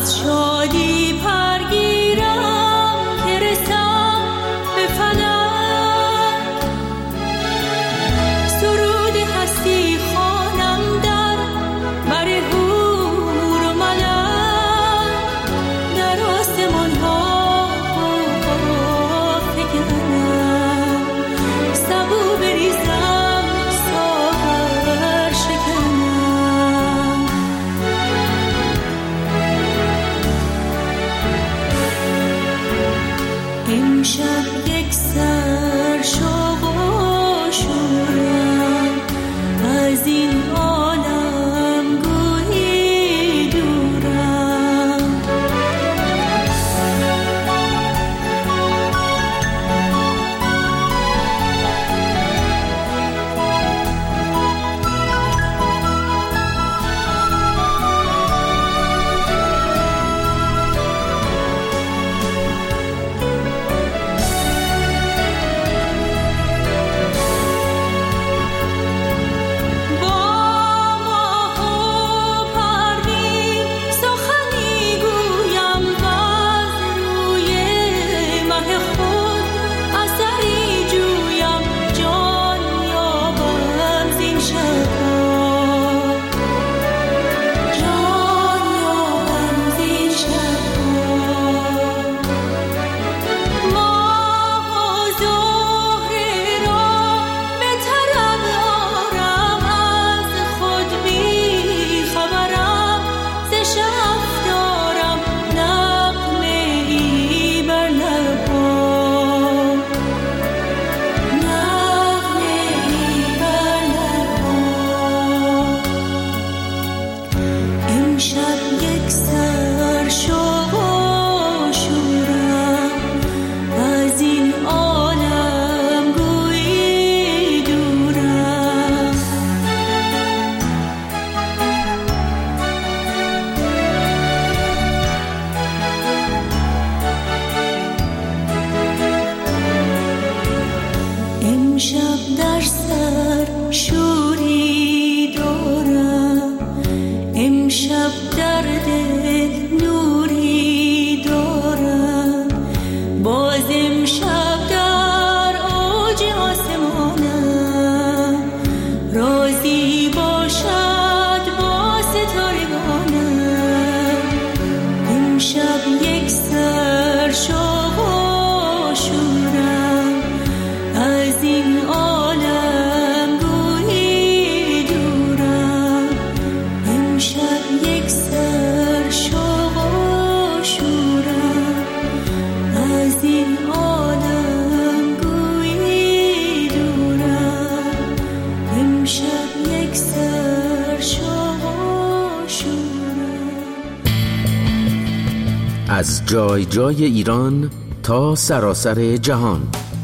از جای جای ایران تا سراسر جهان،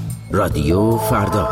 رادیو فردا.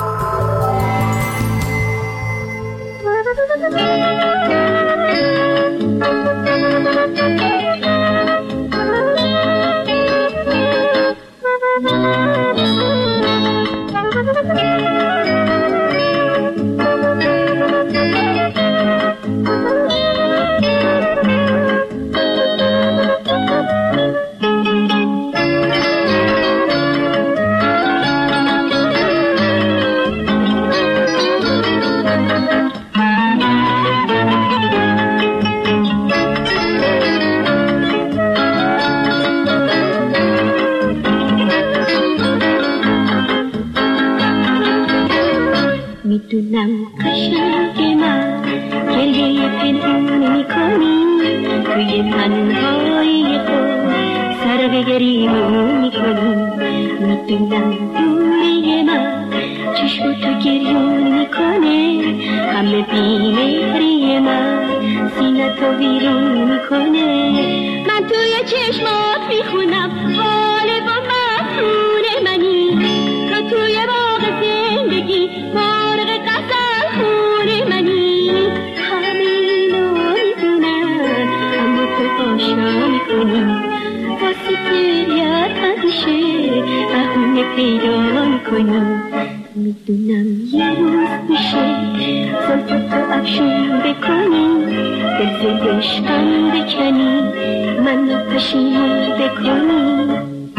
میدونم قشنگ من گریه پنهون میکنی، توی تنهایی خود سر به گریمون میکنی. میدونم دوری من چشم تو گریون میکنه، همه بیمهری من سینه تو بیرون میکنه. من توی چشمات میخونم حال با مسئول منی، تو توی باغ زندگی مرغ غزل خون منی. همه اینو میدونم اما تو آشنا میکنی، واسه گریت همیشه بهونه پیدا میکنی. میدونم یه روز میشه زلف تو افشون بکنی، به عشقم بکنی، من پشیمون بکنی.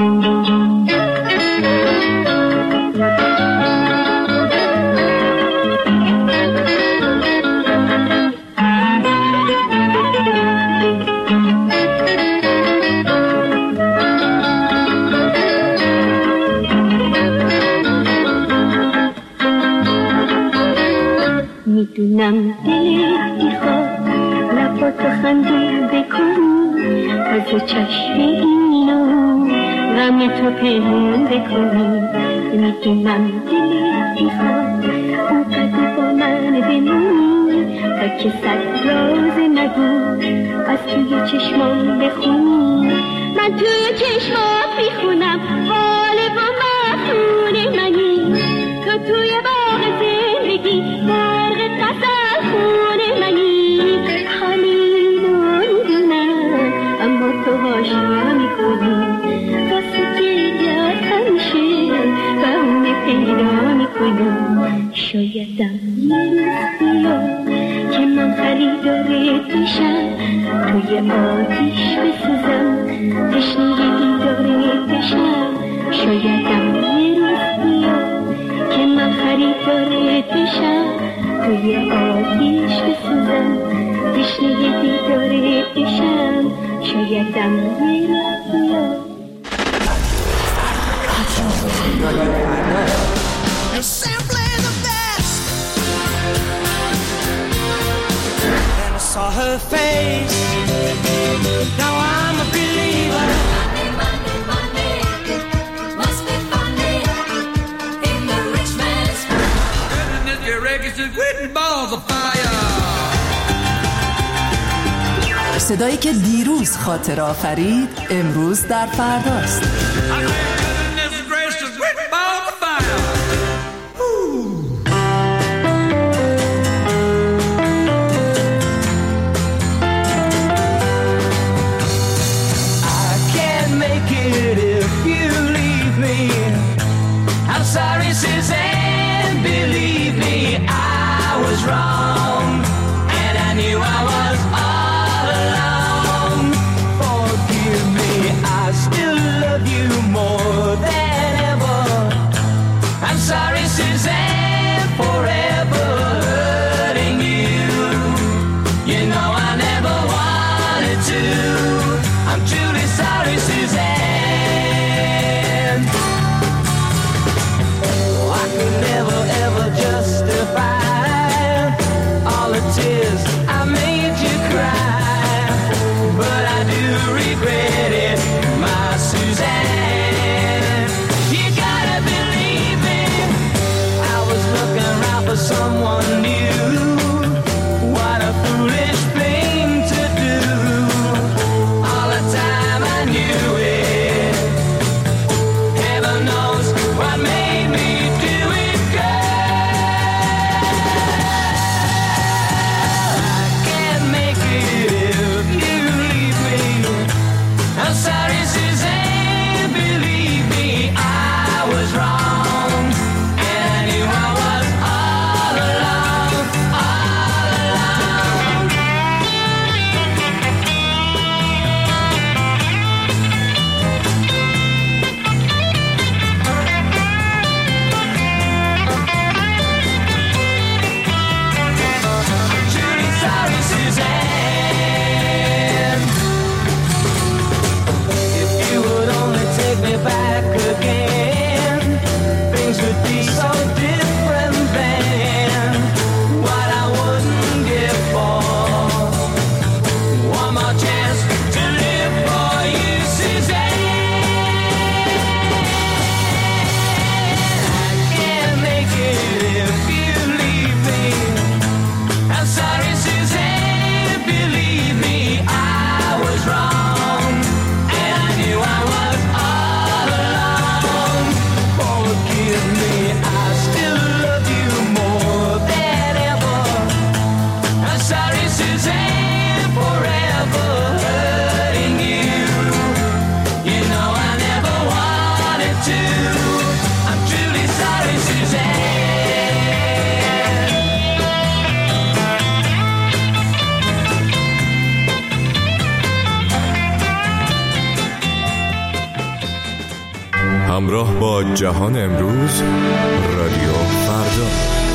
میدونم دلت میخواد لباتو خنده بکنی، از چشم اینو غمتو پنهون بکنی. میدونم دلت میخواد اونقدر با من بمونی، تا که صد راز نگو از توی چشمام بخونی. من توی چشمات میخونم حال با مفتون منی، تو توی باغ زندگی برق غزل خون منی. همینو میدونم اما تو هاشا میکنی، واسه جیت همیشه بهونه پیدا میکنی. شایدم یه روز بیاد که من خریدارت بشم، توی آتیش بسوزم تشنه دیدارت بشم. شایدم یه روز بیاد که من خریدارت بشم، توی آتیش بسوزم تشنه دیدارت بشم. شایدم یه روز بیاد. Saw her face, now I'm a believer. Money, money, money, must be funny in the rich man's world. Goodness, your records is written balls of fire. صدایی که دیروز خاطر آفرید امروز در فرداست. Sorry, Suzanne, believe me, I was wrong, and I knew I was all alone. Forgive me, I still love you more همراه با جهان امروز، رادیو فردا.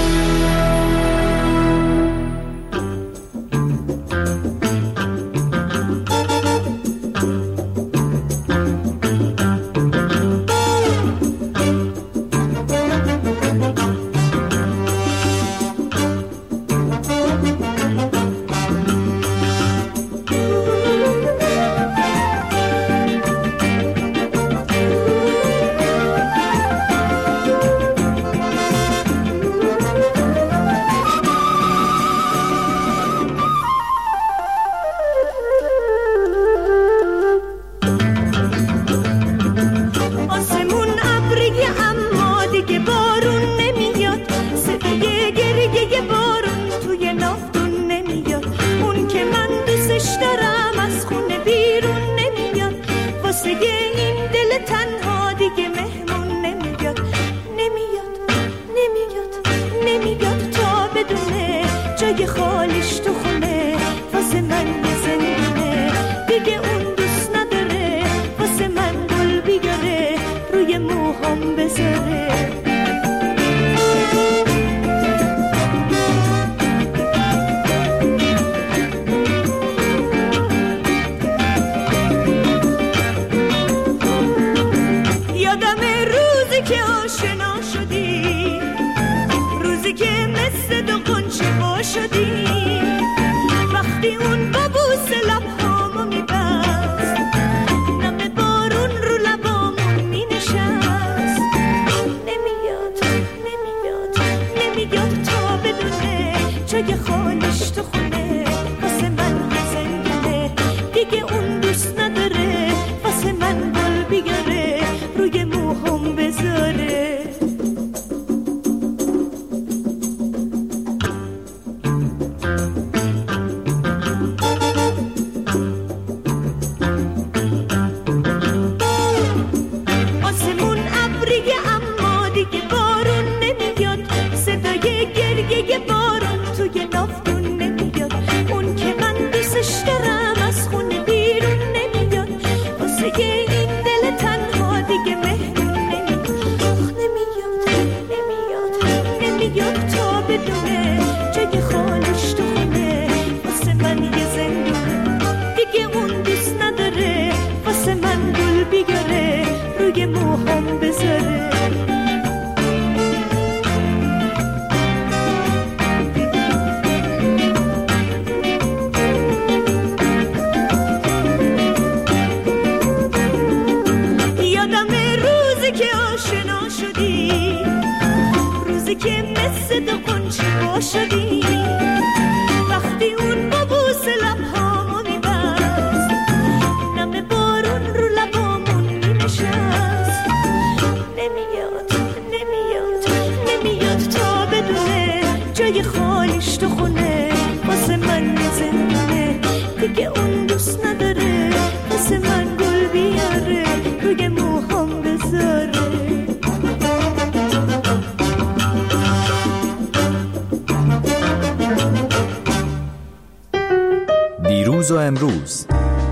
دیروز و امروز،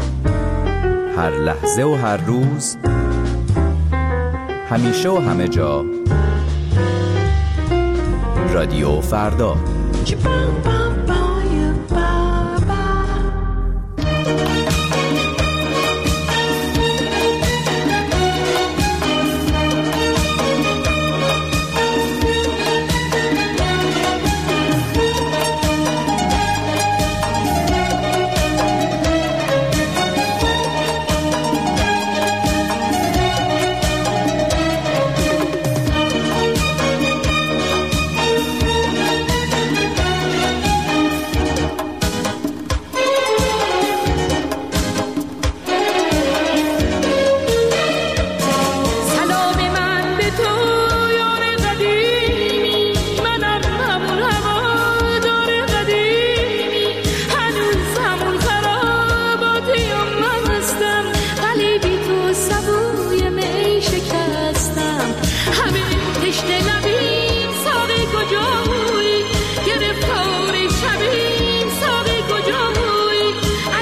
هر لحظه و هر روز، همیشه و همه جا، رادیو فردا.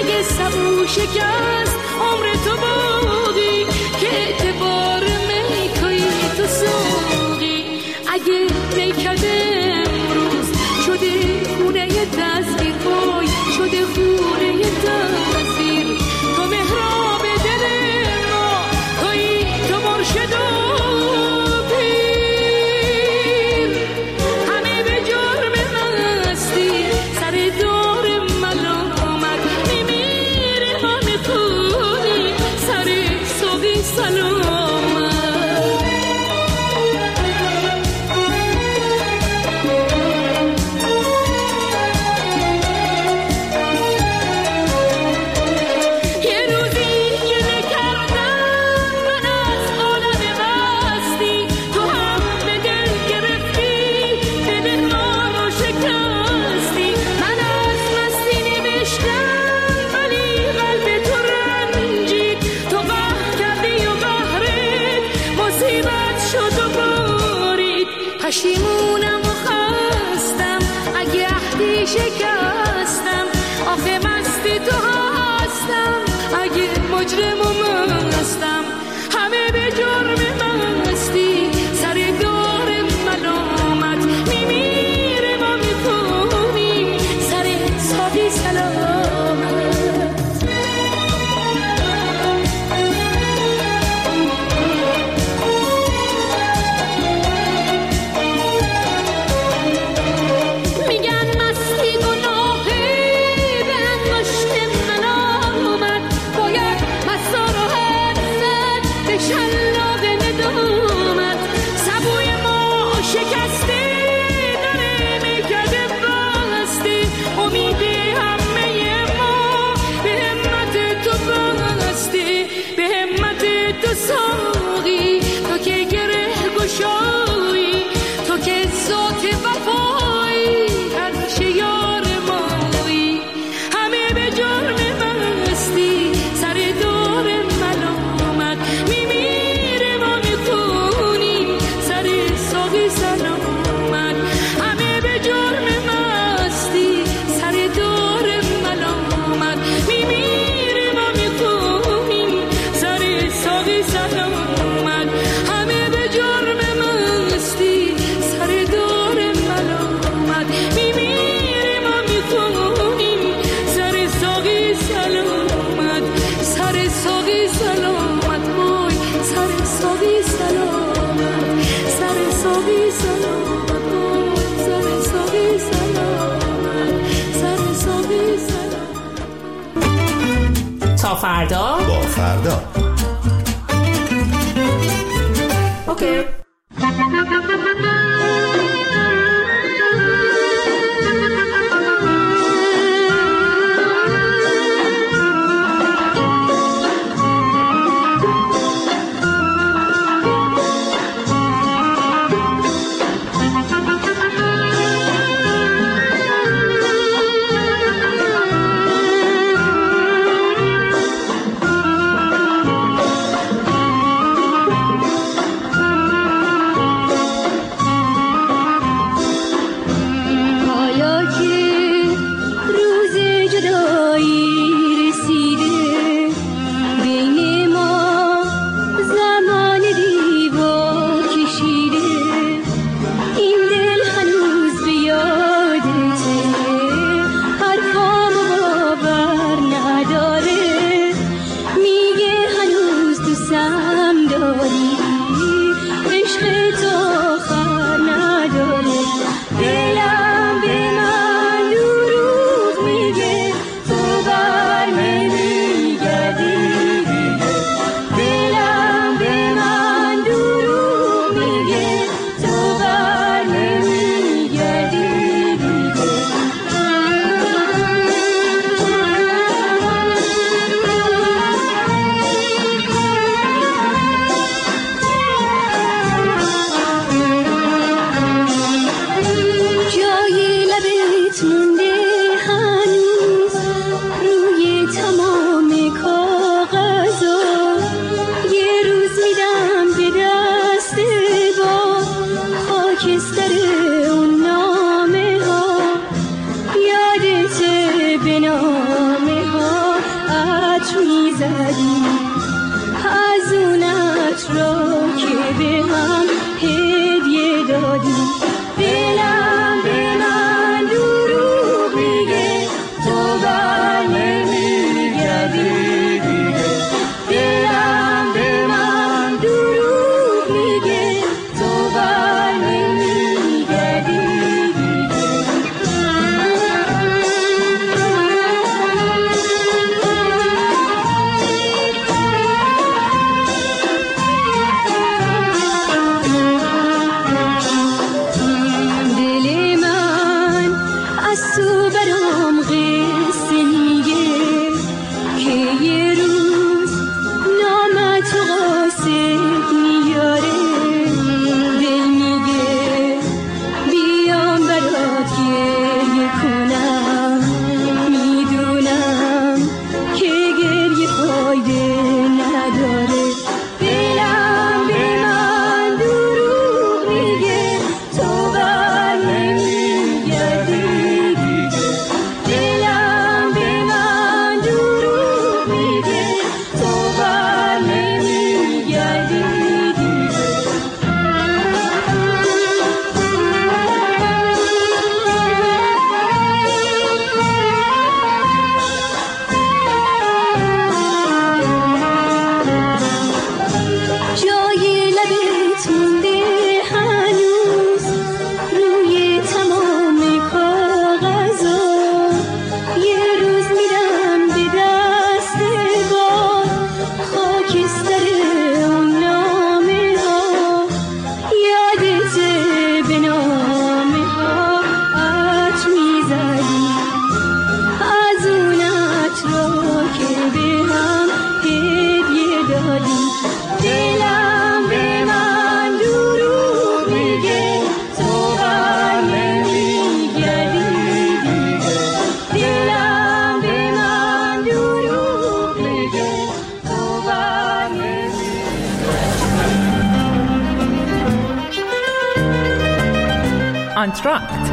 شکست عمر تو باقی که اعتبار می پشیمونم و خستم اگه عهدی شکستم، آخه مستی تو هستم اگه مجرم و مستم، همه به جرم مستی سر دار ملامت میمیره ما میکنیم سر صافی سلامت. تا فردا با فردا. اوکی. تو بر نمیگردی آنتراکت.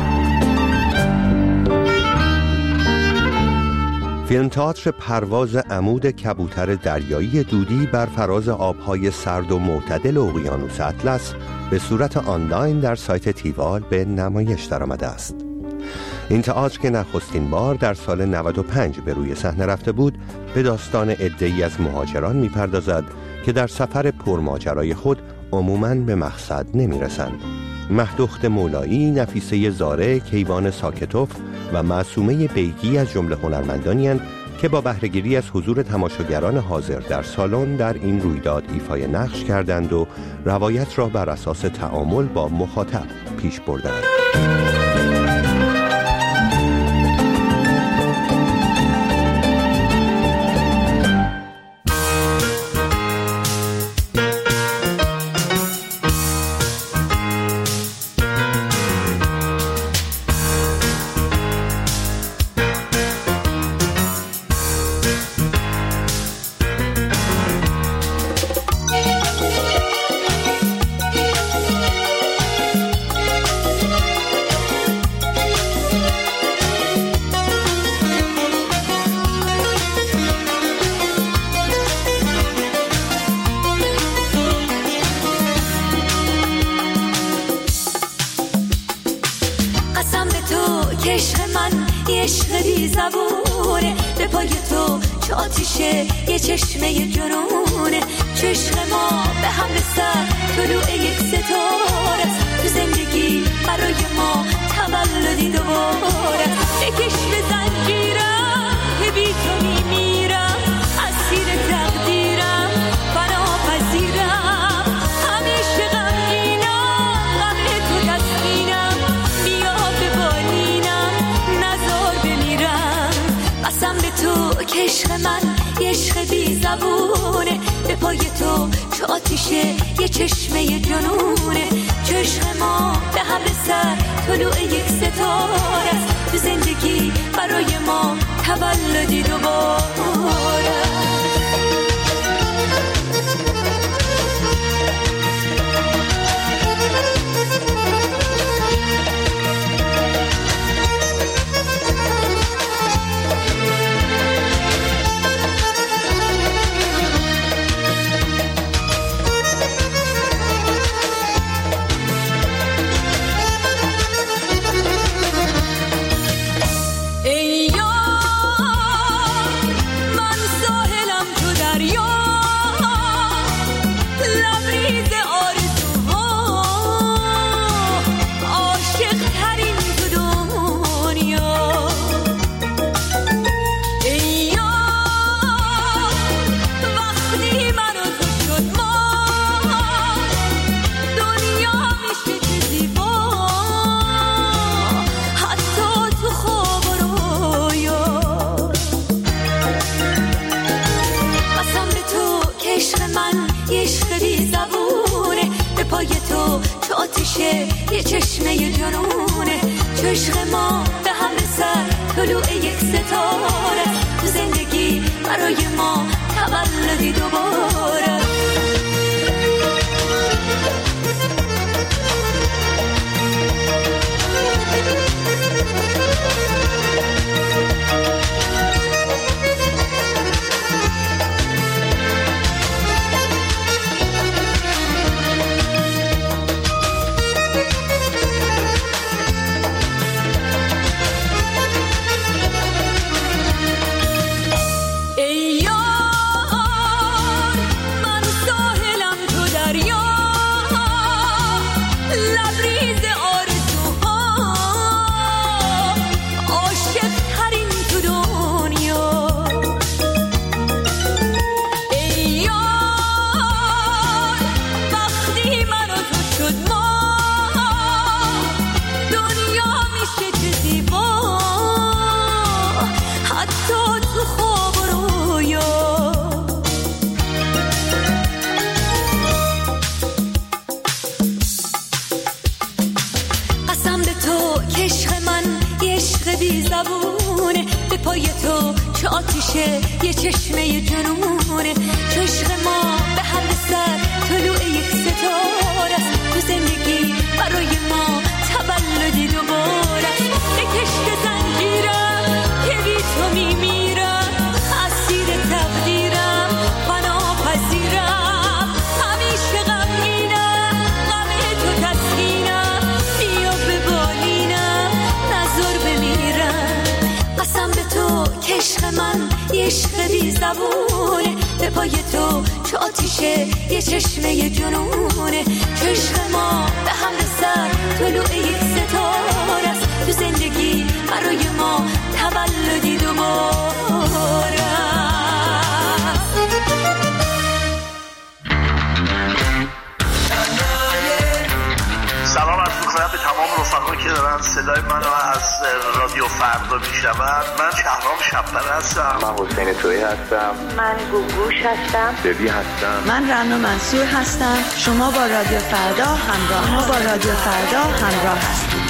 فیلم تئاتر پرواز عمود کبوتر دریایی دودی بر فراز آبهای سرد و معتدل اقیانوس اطلس به صورت آنلاین در سایت تیوال به نمایش درآمده است. این تئاتر که نخستین بار در سال 95 به روی صحنه رفته بود، به داستان عده‌ای از مهاجران می‌پردازد که در سفر پرماجرای خود عموماً به مقصد نمی‌رسند. مهدوخت مولایی، نفیسه زاره، کیوان ساکتوف و معصومه بیگی از جمله هنرمندانی‌اند که با بهره‌گیری از حضور تماشاگران حاضر در سالن در این رویداد ایفای نقش کردند و روایت را بر اساس تعامل با مخاطب پیش بردند. عشق بی زبونه به پای تو چه آتیشه یه چشمه جنونه، چشم ما به هم رسد طلوع یک ستاره است، تو زندگی برای ما تولدی دوباره، بکش به زنجیرم که بی تو میمیرم، اسیر تقدیرم فناپذیرم، همیشه غمگینم غم تو تسکینم، بیا به بالینم نزار بمیرم، قسم به تو که عشق من یه عشق بی زبونه، به پای تو چه آتیشه یه چشمه جنونه، چشم ما به هم رسد طلوع یک ستاره است، تو زندگی برای ما تولدی دوباره. یه چشمه جنونه، چشم ما به هم رسد طلوع یک ستاره، تو زندگی برای ما تولدی دوباره. آتیشه یه چشمه جنونه، عشق ما به هم سر طلوع یک ستاره است. تو زندگی برای ما تولدی دوباره است. به کشت زنجیرم که بی تو میمیرم، اسیر تقدیرم فنا پذیرم. همیشه غمگینم، غم تو تسکینم، بیا ببالینم نذار بمیرم. قسم به تو که عشق من یه عشق بی زبونه، به پای تو چه آتیشه یه چشمه جنونه، عشق ما به هم سر طلوع یک ستاره است. تو زندگی برای ما تولدی دوباره است. سلام عرض می‌کنم به تمام رفقایی که دارن صدای منو از رادیو فردا میشنون. من شهرام شب‌پره هستم. من حسین تویی هستم. من گوگوش هستم. دبی هستم. من رنا منصور هستم. شما با رادیو فردا همراه هستید.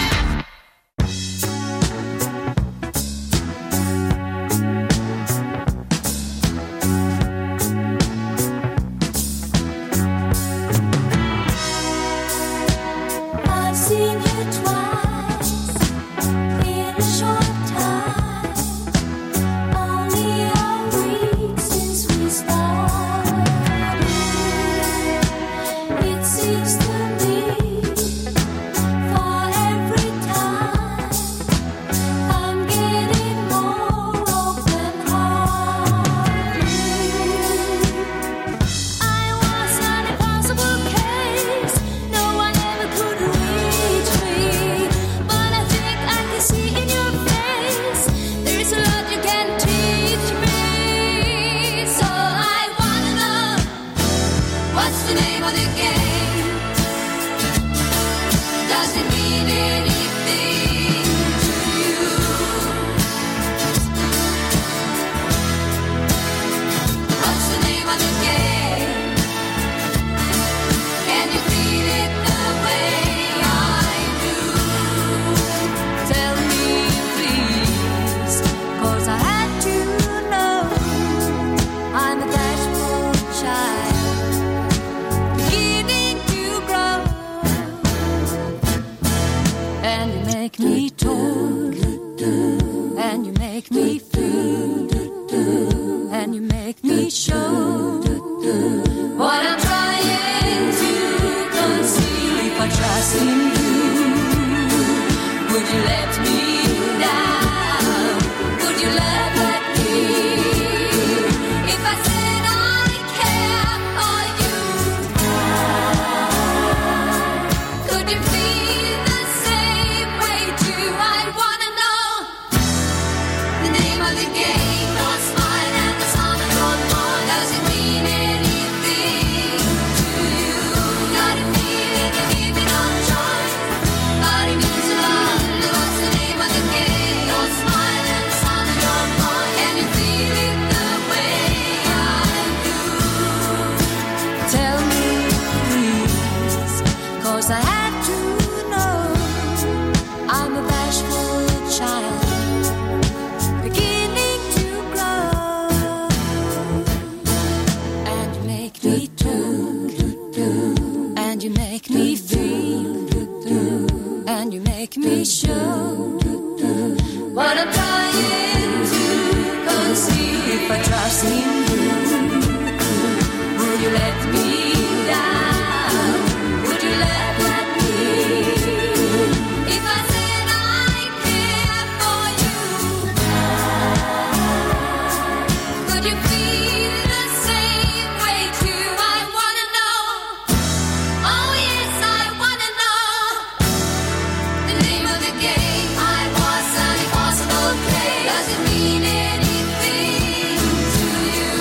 Does it mean anything to you?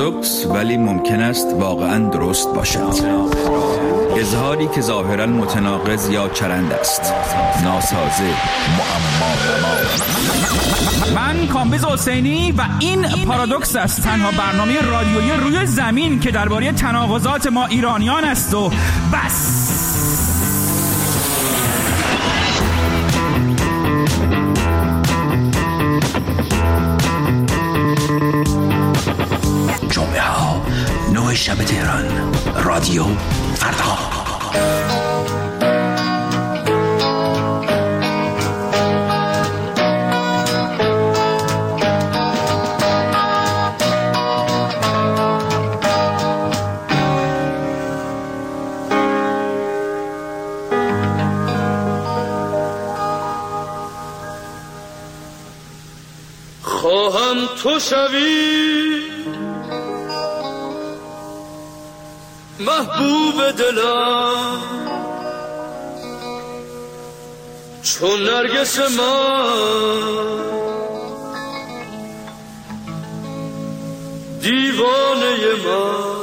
پارادوکس ولی ممکن است واقعاً درست باشد. اظهاری که ظاهراً متناقض یا چرند است. ناسازه، معما. من کامبیز حسینی و این پارادوکس است، تنها برنامه رادیویی روی زمین که درباره تناقضات ما ایرانیان است و بس. جمعه ها 9 شب تهران، رادیو فردا. خواهم تو شوی محبوب دلم، چون نرگس من دیوانه من.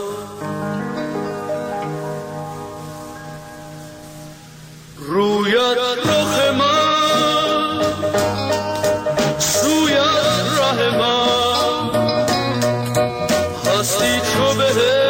رویت رخ من، سویت ره من، هستی چو بهشت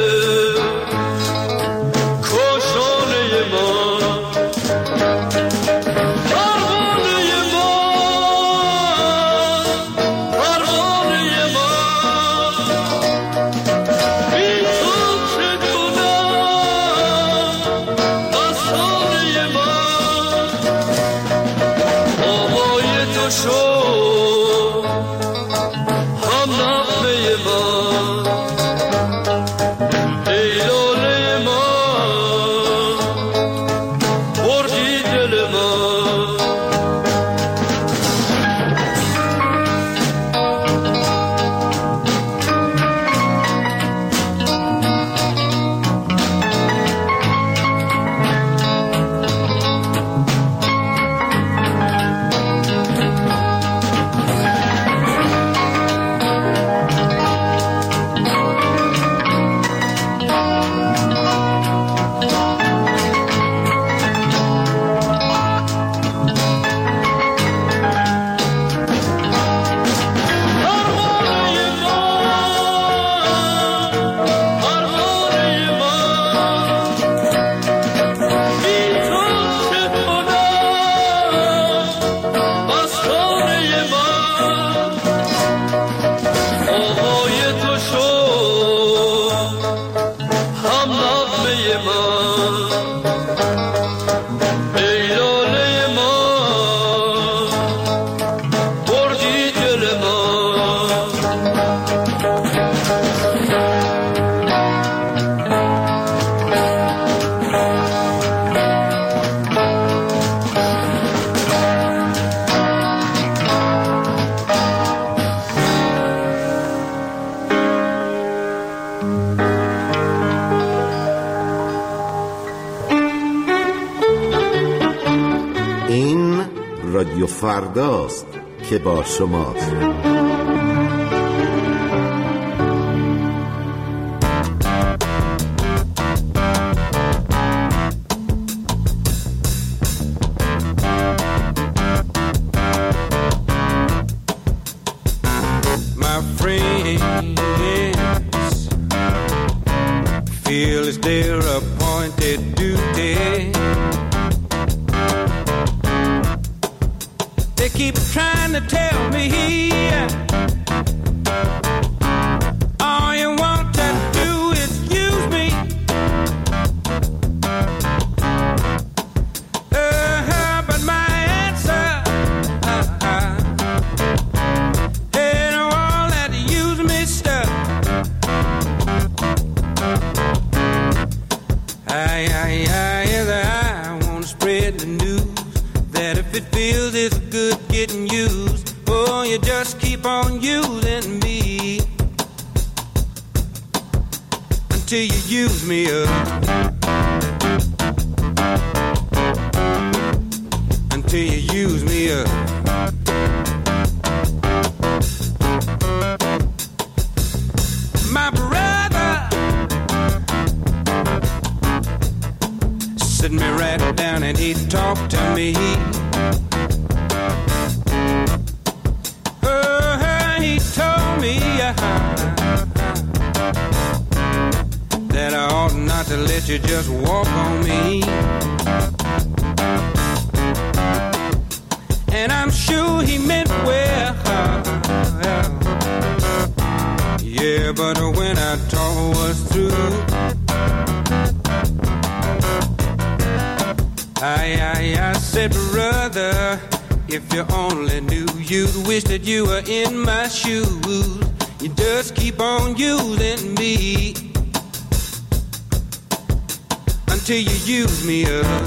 رادیو فرداست که با شماست. My friends feel it's their appointed duty. They keep trying to tell me all you want to do is use me. But my answer ain't all that use me stuff. I want to spread the news that if it feels it's good getting used, oh, you just keep on using me until you use me up. Until you use me up. my brother sit me right down and he talked to me. He told me that I ought not to let you just walk on me. And I'm sure he meant well. Yeah, but when our talk was through, I said, brother, if you only knew, you'd wish that you were in my shoes. You just keep on using me until you use me up.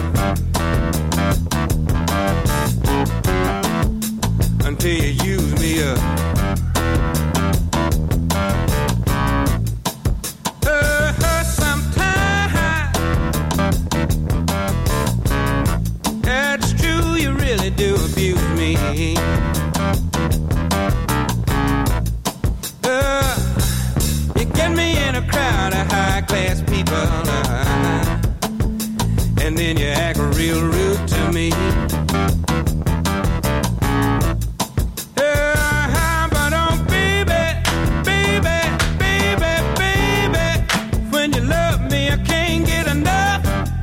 Until you use me up. Do abuse me. You get me in a crowd of high-class people, and then you act real rude to me. But oh, baby, baby, baby, baby, when you love me, I can't get enough.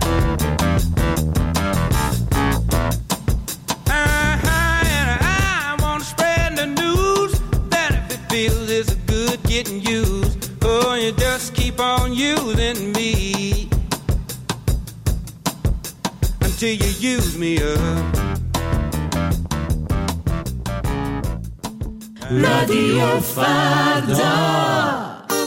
Getting used, oh, you just keep on using me until you use me up. رادیو فردا.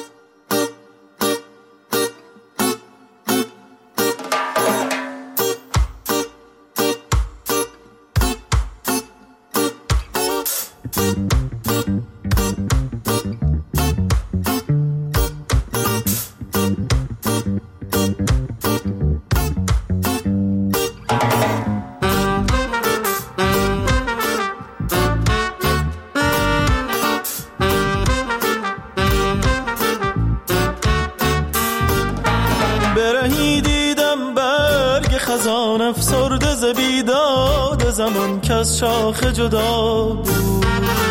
زمان که از شاخ جدا بود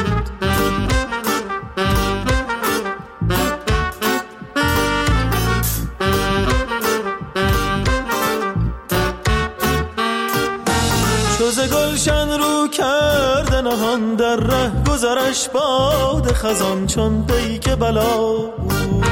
چوز گلشن رو کرده نهان در ره گذرش باد خزان چون پیک بلا بود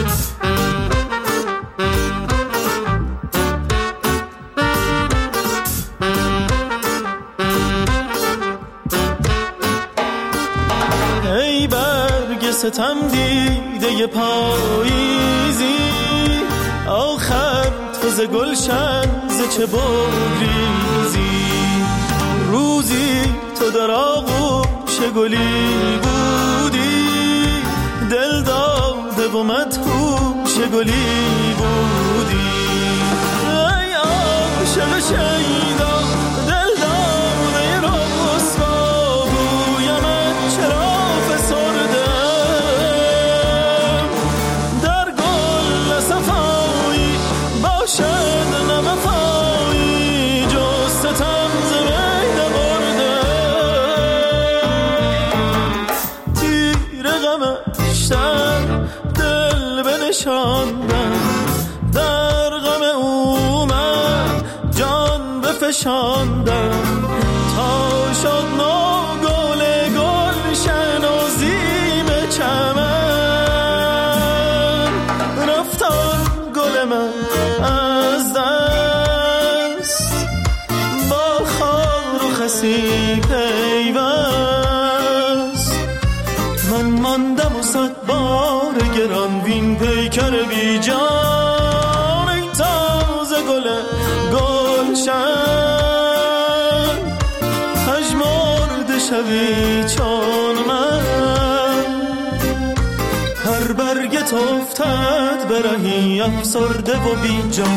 ستم دیده پاییزی آخر تو ز گلشن ز چه بگریزی روزی تو در آغوش گلی بودی دل داده و مدهوش گلی بودی ای عاشق شیدا دل داده رسوا گویمت چرا فسرده باشد نوفایی جز ستم ز بین برده تیر غمش در دل بنشاندم در غم او من جان بفشاندم تا شد نو گل گلشن و زیب چمن رفتان گل من از دست با خار و خسی پیوست من ماندم و صد بار گران وین پیکر بی جان ای تازه گل گلشن پژمرده شوی چون من هر برگت افتد برهی افسرده و بی جان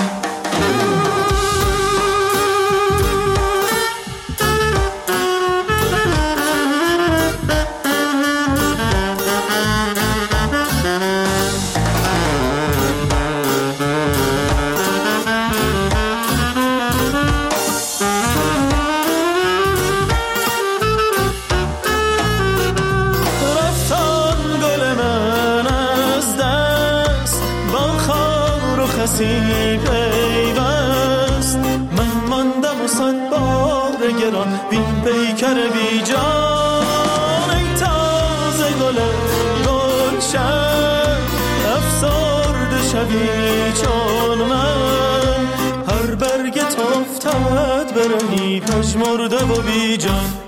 کسی پیوست، من ماندم و 100 بار گران بین پیکر بی جان. ای تازه گل گلشن افسرده شوی چون من، هر برگ افتد برهی پژمرده و بی جان.